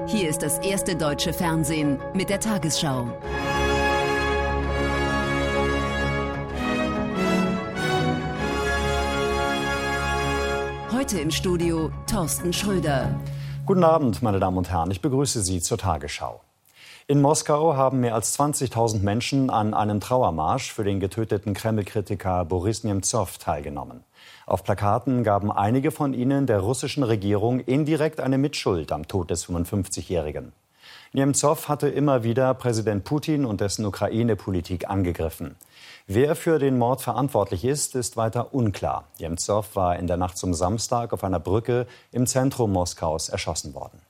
Hier ist das erste deutsche Fernsehen mit der Tagesschau. Heute im Studio Thorsten Schröder. Guten Abend, meine Damen und Herren. Ich begrüße Sie zur Tagesschau. In Moskau haben mehr als 20.000 Menschen an einem Trauermarsch für den getöteten Kreml-Kritiker Boris Nemzow teilgenommen. Auf Plakaten gaben einige von ihnen der russischen Regierung indirekt eine Mitschuld am Tod des 55-Jährigen. Nemzow hatte immer wieder Präsident Putin und dessen Ukraine-Politik angegriffen. Wer für den Mord verantwortlich ist, ist weiter unklar. Nemzow war in der Nacht zum Samstag auf einer Brücke im Zentrum Moskaus erschossen worden.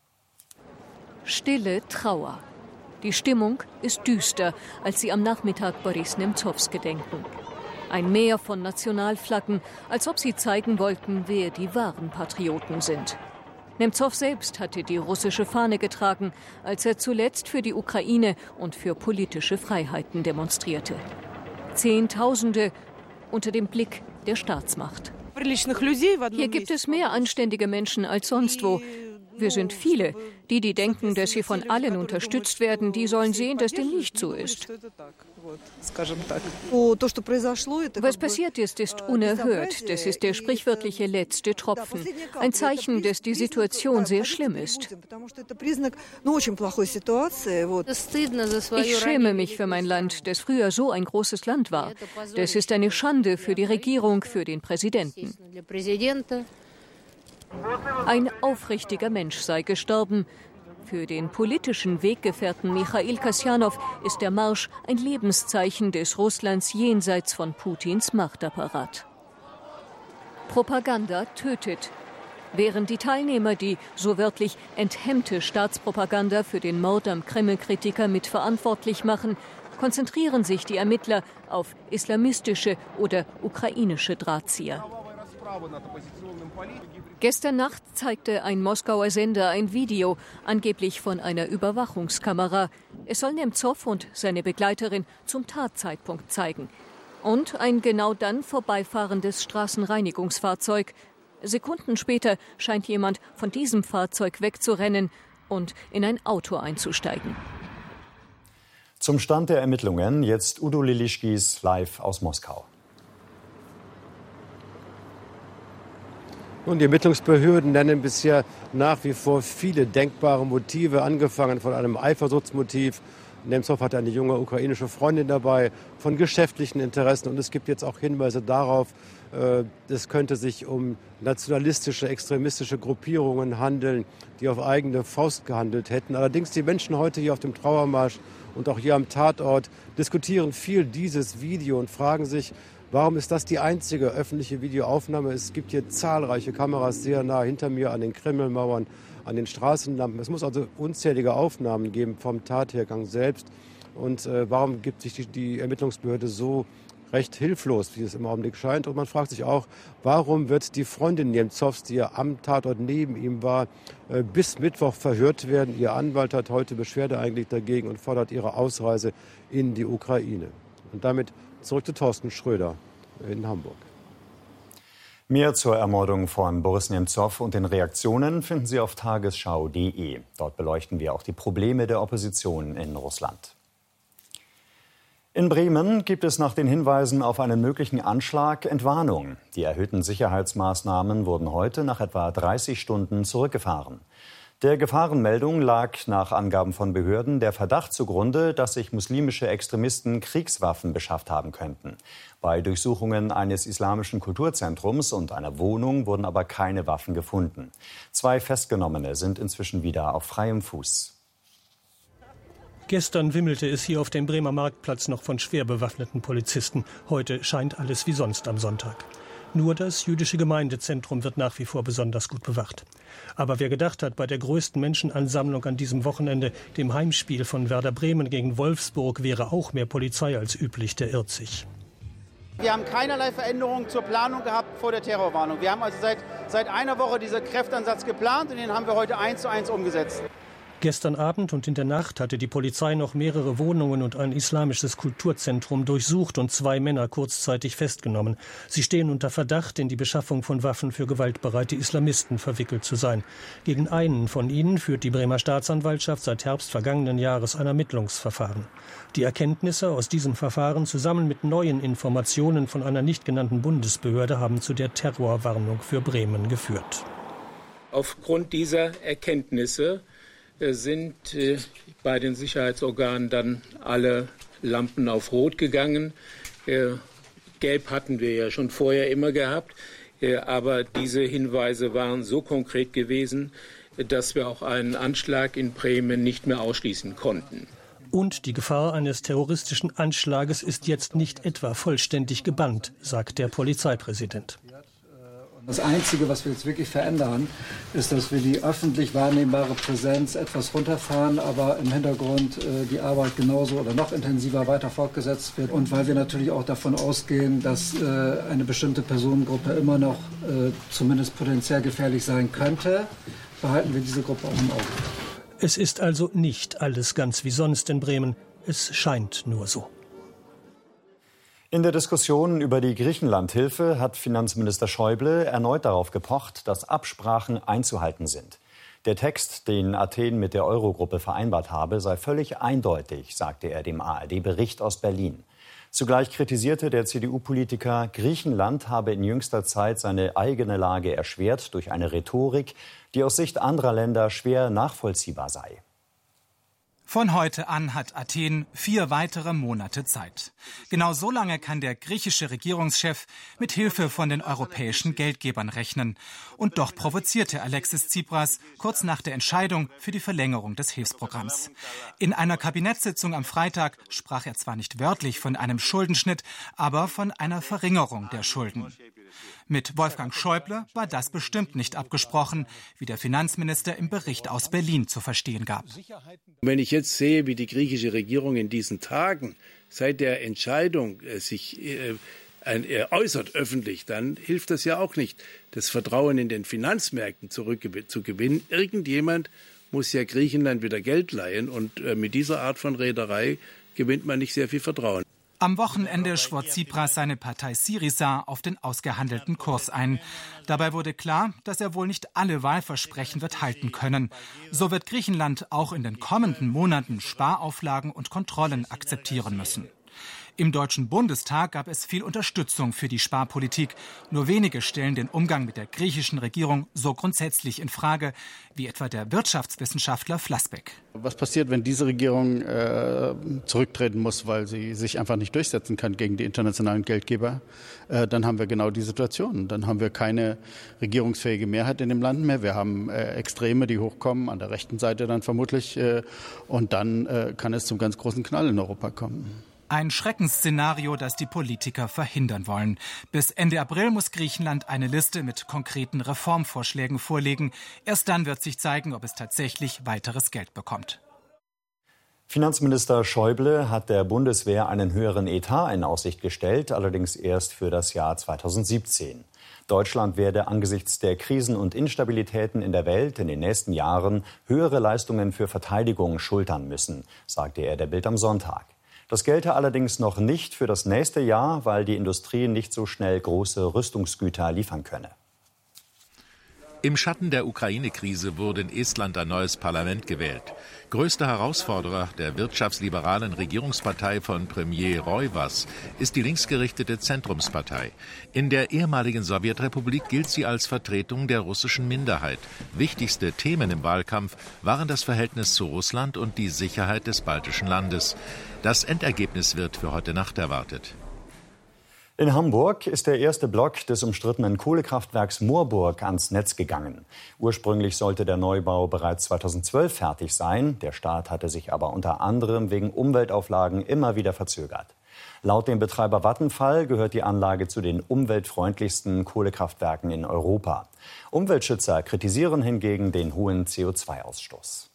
Stille Trauer. Die Stimmung ist düster, als sie am Nachmittag Boris Nemzows gedenken. Ein Meer von Nationalflaggen, als ob sie zeigen wollten, wer die wahren Patrioten sind. Nemzow selbst hatte die russische Fahne getragen, als er zuletzt für die Ukraine und für politische Freiheiten demonstrierte. Zehntausende unter dem Blick der Staatsmacht. Hier gibt es mehr anständige Menschen als sonst wo. Wir sind viele. Die denken, dass sie von allen unterstützt werden, die sollen sehen, dass dem nicht so ist. Was passiert ist, ist unerhört. Das ist der sprichwörtliche letzte Tropfen. Ein Zeichen, dass die Situation sehr schlimm ist. Ich schäme mich für mein Land, das früher so ein großes Land war. Das ist eine Schande für die Regierung, für den Präsidenten. Ein aufrichtiger Mensch sei gestorben. Für den politischen Weggefährten Michail Kasjanow ist der Marsch ein Lebenszeichen des Russlands jenseits von Putins Machtapparat. Propaganda tötet. Während die Teilnehmer die, so wörtlich, enthemmte Staatspropaganda für den Mord am Kreml-Kritiker mitverantwortlich machen, konzentrieren sich die Ermittler auf islamistische oder ukrainische Drahtzieher. Gestern Nacht zeigte ein Moskauer Sender ein Video, angeblich von einer Überwachungskamera. Es soll Nemzow und seine Begleiterin zum Tatzeitpunkt zeigen. Und ein genau dann vorbeifahrendes Straßenreinigungsfahrzeug. Sekunden später scheint jemand von diesem Fahrzeug wegzurennen und in ein Auto einzusteigen. Zum Stand der Ermittlungen jetzt Udo Lilischkis live aus Moskau. Und die Ermittlungsbehörden nennen bisher nach wie vor viele denkbare Motive, angefangen von einem Eifersuchtsmotiv. Nemzow hatte eine junge ukrainische Freundin dabei, von geschäftlichen Interessen. Und es gibt jetzt auch Hinweise darauf, es könnte sich um nationalistische, extremistische Gruppierungen handeln, die auf eigene Faust gehandelt hätten. Allerdings die Menschen heute hier auf dem Trauermarsch und auch hier am Tatort diskutieren viel dieses Video und fragen sich, warum ist das die einzige öffentliche Videoaufnahme? Es gibt hier zahlreiche Kameras sehr nah hinter mir an den Kremlmauern, an den Straßenlampen. Es muss also unzählige Aufnahmen geben vom Tathergang selbst. Und warum gibt sich die Ermittlungsbehörde so recht hilflos, wie es im Augenblick scheint? Und man fragt sich auch, warum wird die Freundin Nemzows, die ja am Tatort neben ihm war, bis Mittwoch verhört werden? Ihr Anwalt hat heute Beschwerde eingelegt dagegen und fordert ihre Ausreise in die Ukraine. Und damit zurück zu Thorsten Schröder in Hamburg. Mehr zur Ermordung von Boris Nemzow und den Reaktionen finden Sie auf tagesschau.de. Dort beleuchten wir auch die Probleme der Opposition in Russland. In Bremen gibt es nach den Hinweisen auf einen möglichen Anschlag Entwarnung. Die erhöhten Sicherheitsmaßnahmen wurden heute nach etwa 30 Stunden zurückgefahren. Der Gefahrenmeldung lag nach Angaben von Behörden der Verdacht zugrunde, dass sich muslimische Extremisten Kriegswaffen beschafft haben könnten. Bei Durchsuchungen eines islamischen Kulturzentrums und einer Wohnung wurden aber keine Waffen gefunden. 2 Festgenommene sind inzwischen wieder auf freiem Fuß. Gestern wimmelte es hier auf dem Bremer Marktplatz noch von schwer bewaffneten Polizisten. Heute scheint alles wie sonst am Sonntag. Nur das jüdische Gemeindezentrum wird nach wie vor besonders gut bewacht. Aber wer gedacht hat, bei der größten Menschenansammlung an diesem Wochenende, dem Heimspiel von Werder Bremen gegen Wolfsburg, wäre auch mehr Polizei als üblich, der irrt sich. Wir haben keinerlei Veränderungen zur Planung gehabt vor der Terrorwarnung. Wir haben also seit einer Woche diesen Kräftansatz geplant und den haben wir heute 1:1 umgesetzt. Gestern Abend und in der Nacht hatte die Polizei noch mehrere Wohnungen und ein islamisches Kulturzentrum durchsucht und 2 Männer kurzzeitig festgenommen. Sie stehen unter Verdacht, in die Beschaffung von Waffen für gewaltbereite Islamisten verwickelt zu sein. Gegen einen von ihnen führt die Bremer Staatsanwaltschaft seit Herbst vergangenen Jahres ein Ermittlungsverfahren. Die Erkenntnisse aus diesem Verfahren zusammen mit neuen Informationen von einer nicht genannten Bundesbehörde haben zu der Terrorwarnung für Bremen geführt. Aufgrund dieser Erkenntnisse sind bei den Sicherheitsorganen dann alle Lampen auf Rot gegangen. Gelb hatten wir ja schon vorher immer gehabt, aber diese Hinweise waren so konkret gewesen, dass wir auch einen Anschlag in Bremen nicht mehr ausschließen konnten. Und die Gefahr eines terroristischen Anschlages ist jetzt nicht etwa vollständig gebannt, sagt der Polizeipräsident. Das Einzige, was wir jetzt wirklich verändern, ist, dass wir die öffentlich wahrnehmbare Präsenz etwas runterfahren, aber im Hintergrund die Arbeit genauso oder noch intensiver weiter fortgesetzt wird. Und weil wir natürlich auch davon ausgehen, dass eine bestimmte Personengruppe immer noch zumindest potenziell gefährlich sein könnte, behalten wir diese Gruppe auch im Auge. Es ist also nicht alles ganz wie sonst in Bremen. Es scheint nur so. In der Diskussion über die Griechenlandhilfe hat Finanzminister Schäuble erneut darauf gepocht, dass Absprachen einzuhalten sind. Der Text, den Athen mit der Eurogruppe vereinbart habe, sei völlig eindeutig, sagte er dem ARD-Bericht aus Berlin. Zugleich kritisierte der CDU-Politiker, Griechenland habe in jüngster Zeit seine eigene Lage erschwert durch eine Rhetorik, die aus Sicht anderer Länder schwer nachvollziehbar sei. Von heute an hat Athen 4 weitere Monate Zeit. Genau so lange kann der griechische Regierungschef mit Hilfe von den europäischen Geldgebern rechnen. Und doch provozierte Alexis Tsipras kurz nach der Entscheidung für die Verlängerung des Hilfsprogramms. In einer Kabinettssitzung am Freitag sprach er zwar nicht wörtlich von einem Schuldenschnitt, aber von einer Verringerung der Schulden. Mit Wolfgang Schäuble war das bestimmt nicht abgesprochen, wie der Finanzminister im Bericht aus Berlin zu verstehen gab. Wenn ich jetzt sehe, wie die griechische Regierung in diesen Tagen seit der Entscheidung sich äußert öffentlich, dann hilft das ja auch nicht, das Vertrauen in den Finanzmärkten zu gewinnen. Irgendjemand muss ja Griechenland wieder Geld leihen und mit dieser Art von Reederei gewinnt man nicht sehr viel Vertrauen. Am Wochenende schwor Tsipras seine Partei Syriza auf den ausgehandelten Kurs ein. Dabei wurde klar, dass er wohl nicht alle Wahlversprechen wird halten können. So wird Griechenland auch in den kommenden Monaten Sparauflagen und Kontrollen akzeptieren müssen. Im Deutschen Bundestag gab es viel Unterstützung für die Sparpolitik. Nur wenige stellen den Umgang mit der griechischen Regierung so grundsätzlich in Frage, wie etwa der Wirtschaftswissenschaftler Flassbeck. Was passiert, wenn diese Regierung zurücktreten muss, weil sie sich einfach nicht durchsetzen kann gegen die internationalen Geldgeber? Dann haben wir genau die Situation. Dann haben wir keine regierungsfähige Mehrheit in dem Land mehr. Wir haben Extreme, die hochkommen, an der rechten Seite dann vermutlich. Und dann kann es zum ganz großen Knall in Europa kommen. Ein Schreckensszenario, das die Politiker verhindern wollen. Bis Ende April muss Griechenland eine Liste mit konkreten Reformvorschlägen vorlegen. Erst dann wird sich zeigen, ob es tatsächlich weiteres Geld bekommt. Finanzminister Schäuble hat der Bundeswehr einen höheren Etat in Aussicht gestellt, allerdings erst für das Jahr 2017. Deutschland werde angesichts der Krisen und Instabilitäten in der Welt in den nächsten Jahren höhere Leistungen für Verteidigung schultern müssen, sagte er der Bild am Sonntag. Das gelte allerdings noch nicht für das nächste Jahr, weil die Industrie nicht so schnell große Rüstungsgüter liefern könne. Im Schatten der Ukraine-Krise wurde in Estland ein neues Parlament gewählt. Größter Herausforderer der wirtschaftsliberalen Regierungspartei von Premier Roivas ist die linksgerichtete Zentrumspartei. In der ehemaligen Sowjetrepublik gilt sie als Vertretung der russischen Minderheit. Wichtigste Themen im Wahlkampf waren das Verhältnis zu Russland und die Sicherheit des baltischen Landes. Das Endergebnis wird für heute Nacht erwartet. In Hamburg ist der erste Block des umstrittenen Kohlekraftwerks Moorburg ans Netz gegangen. Ursprünglich sollte der Neubau bereits 2012 fertig sein. Der Start hatte sich aber unter anderem wegen Umweltauflagen immer wieder verzögert. Laut dem Betreiber Vattenfall gehört die Anlage zu den umweltfreundlichsten Kohlekraftwerken in Europa. Umweltschützer kritisieren hingegen den hohen CO2-Ausstoß.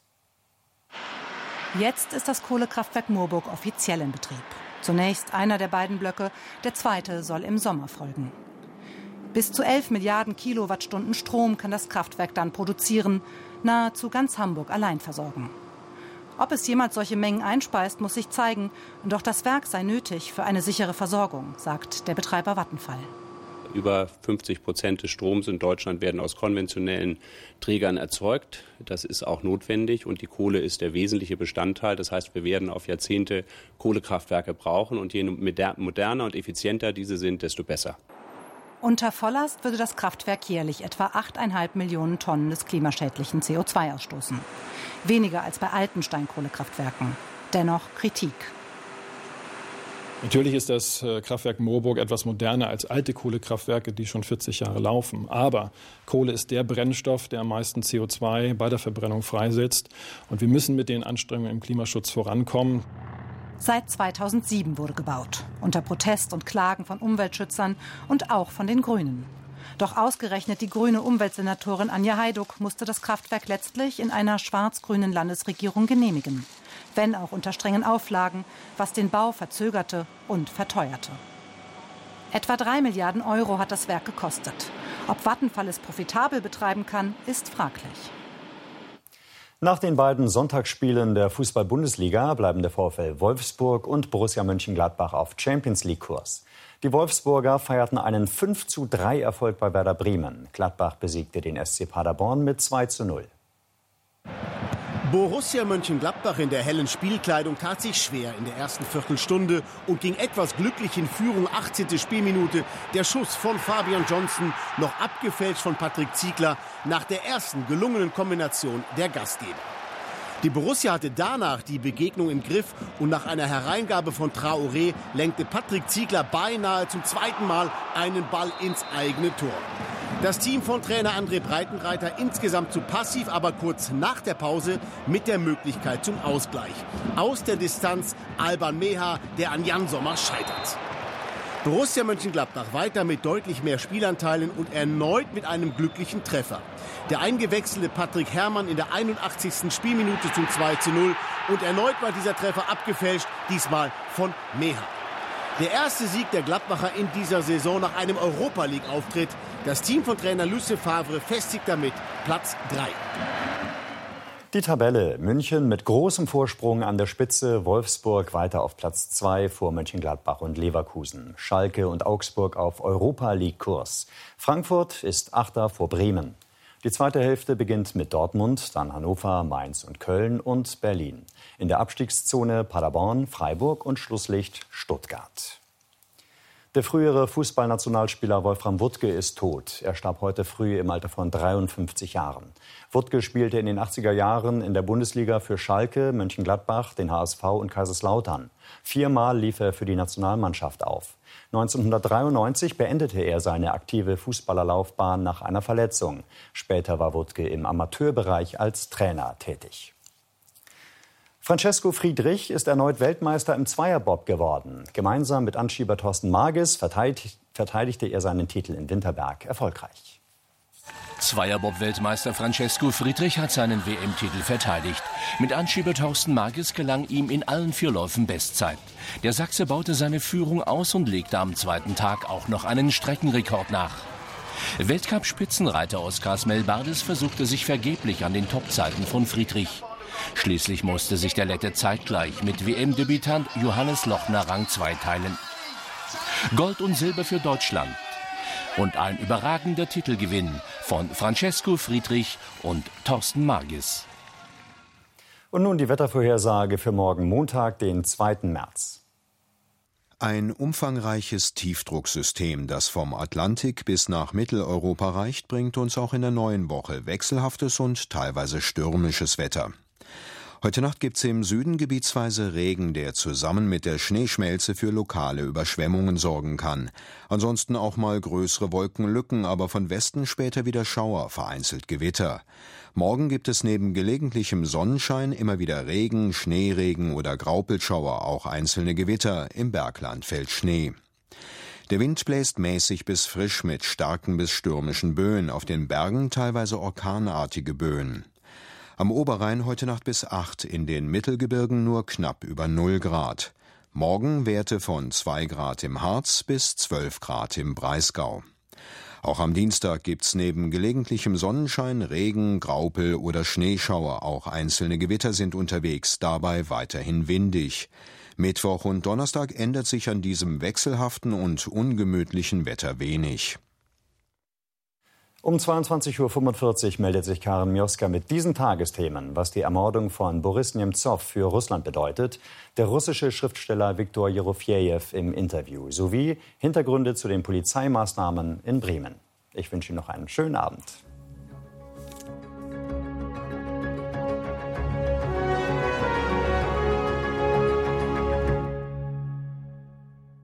Jetzt ist das Kohlekraftwerk Moorburg offiziell in Betrieb. Zunächst einer der beiden Blöcke, der zweite soll im Sommer folgen. Bis zu 11 Milliarden Kilowattstunden Strom kann das Kraftwerk dann produzieren, nahezu ganz Hamburg allein versorgen. Ob es jemals solche Mengen einspeist, muss sich zeigen. Doch das Werk sei nötig für eine sichere Versorgung, sagt der Betreiber Vattenfall. Über 50% des Stroms in Deutschland werden aus konventionellen Trägern erzeugt. Das ist auch notwendig und die Kohle ist der wesentliche Bestandteil. Das heißt, wir werden auf Jahrzehnte Kohlekraftwerke brauchen und je moderner und effizienter diese sind, desto besser. Unter Volllast würde das Kraftwerk jährlich etwa 8,5 Millionen Tonnen des klimaschädlichen CO2 ausstoßen. Weniger als bei alten Steinkohlekraftwerken. Dennoch Kritik. Natürlich ist das Kraftwerk Moorburg etwas moderner als alte Kohlekraftwerke, die schon 40 Jahre laufen. Aber Kohle ist der Brennstoff, der am meisten CO2 bei der Verbrennung freisetzt. Und wir müssen mit den Anstrengungen im Klimaschutz vorankommen. Seit 2007 wurde gebaut. Unter Protest und Klagen von Umweltschützern und auch von den Grünen. Doch ausgerechnet die grüne Umweltsenatorin Anja Hajduk musste das Kraftwerk letztlich in einer schwarz-grünen Landesregierung genehmigen. Wenn auch unter strengen Auflagen, was den Bau verzögerte und verteuerte. Etwa 3 Milliarden Euro hat das Werk gekostet. Ob Vattenfall es profitabel betreiben kann, ist fraglich. Nach den beiden Sonntagsspielen der Fußball-Bundesliga bleiben der VfL Wolfsburg und Borussia Mönchengladbach auf Champions-League-Kurs. Die Wolfsburger feierten einen 5:3-Erfolg bei Werder Bremen. Gladbach besiegte den SC Paderborn mit 2:0. Borussia Mönchengladbach in der hellen Spielkleidung tat sich schwer in der ersten Viertelstunde und ging etwas glücklich in Führung. 18. Spielminute, der Schuss von Fabian Johnson, noch abgefälscht von Patrick Ziegler nach der ersten gelungenen Kombination der Gastgeber. Die Borussia hatte danach die Begegnung im Griff und nach einer Hereingabe von Traoré lenkte Patrick Ziegler beinahe zum zweiten Mal einen Ball ins eigene Tor. Das Team von Trainer André Breitenreiter insgesamt zu passiv, aber kurz nach der Pause mit der Möglichkeit zum Ausgleich. Aus der Distanz Alban Meha, der an Jan Sommer scheitert. Borussia Mönchengladbach weiter mit deutlich mehr Spielanteilen und erneut mit einem glücklichen Treffer. Der eingewechselte Patrick Herrmann in der 81. Spielminute zum 2:0 und erneut war dieser Treffer abgefälscht, diesmal von Meha. Der erste Sieg der Gladbacher in dieser Saison nach einem Europa-League-Auftritt. Das Team von Trainer Lucien Favre festigt damit Platz 3. Die Tabelle: München mit großem Vorsprung an der Spitze, Wolfsburg weiter auf Platz 2 vor Mönchengladbach und Leverkusen. Schalke und Augsburg auf Europa-League-Kurs. Frankfurt ist Achter vor Bremen. Die zweite Hälfte beginnt mit Dortmund, dann Hannover, Mainz und Köln und Berlin. In der Abstiegszone Paderborn, Freiburg und Schlusslicht Stuttgart. Der frühere Fußballnationalspieler Wolfram Wuttke ist tot. Er starb heute früh im Alter von 53 Jahren. Wuttke spielte in den 80er Jahren in der Bundesliga für Schalke, Mönchengladbach, den HSV und Kaiserslautern. 4-mal lief er für die Nationalmannschaft auf. 1993 beendete er seine aktive Fußballerlaufbahn nach einer Verletzung. Später war Wuttke im Amateurbereich als Trainer tätig. Francesco Friedrich ist erneut Weltmeister im Zweierbob geworden. Gemeinsam mit Anschieber Thorsten Marges verteidigte er seinen Titel in Winterberg erfolgreich. Zweierbob-Weltmeister Francesco Friedrich hat seinen WM-Titel verteidigt. Mit Anschieber Thorsten Marges gelang ihm in allen 4 Läufen Bestzeit. Der Sachse baute seine Führung aus und legte am zweiten Tag auch noch einen Streckenrekord nach. Weltcup-Spitzenreiter Oskar Smelbardes versuchte sich vergeblich an den Topzeiten von Friedrich. Schließlich musste sich der Lette zeitgleich mit WM-Debütant Johannes Lochner Rang 2 teilen. Gold und Silber für Deutschland. Und ein überragender Titelgewinn von Francesco Friedrich und Thorsten Marges. Und nun die Wettervorhersage für morgen Montag, den 2. März. Ein umfangreiches Tiefdrucksystem, das vom Atlantik bis nach Mitteleuropa reicht, bringt uns auch in der neuen Woche wechselhaftes und teilweise stürmisches Wetter. Heute Nacht gibt es im Süden gebietsweise Regen, der zusammen mit der Schneeschmelze für lokale Überschwemmungen sorgen kann. Ansonsten auch mal größere Wolkenlücken, aber von Westen später wieder Schauer, vereinzelt Gewitter. Morgen gibt es neben gelegentlichem Sonnenschein immer wieder Regen, Schneeregen oder Graupelschauer, auch einzelne Gewitter. Im Bergland fällt Schnee. Der Wind bläst mäßig bis frisch mit starken bis stürmischen Böen, auf den Bergen teilweise orkanartige Böen. Am Oberrhein heute Nacht bis 8, in den Mittelgebirgen nur knapp über 0 Grad. Morgen Werte von 2 Grad im Harz bis 12 Grad im Breisgau. Auch am Dienstag gibt's neben gelegentlichem Sonnenschein Regen, Graupel oder Schneeschauer. Auch einzelne Gewitter sind unterwegs, dabei weiterhin windig. Mittwoch und Donnerstag ändert sich an diesem wechselhaften und ungemütlichen Wetter wenig. Um 22:45 Uhr meldet sich Karen Mioska mit diesen Tagesthemen, was die Ermordung von Boris Nemzow für Russland bedeutet, der russische Schriftsteller Viktor Jerofejew im Interview, sowie Hintergründe zu den Polizeimaßnahmen in Bremen. Ich wünsche Ihnen noch einen schönen Abend.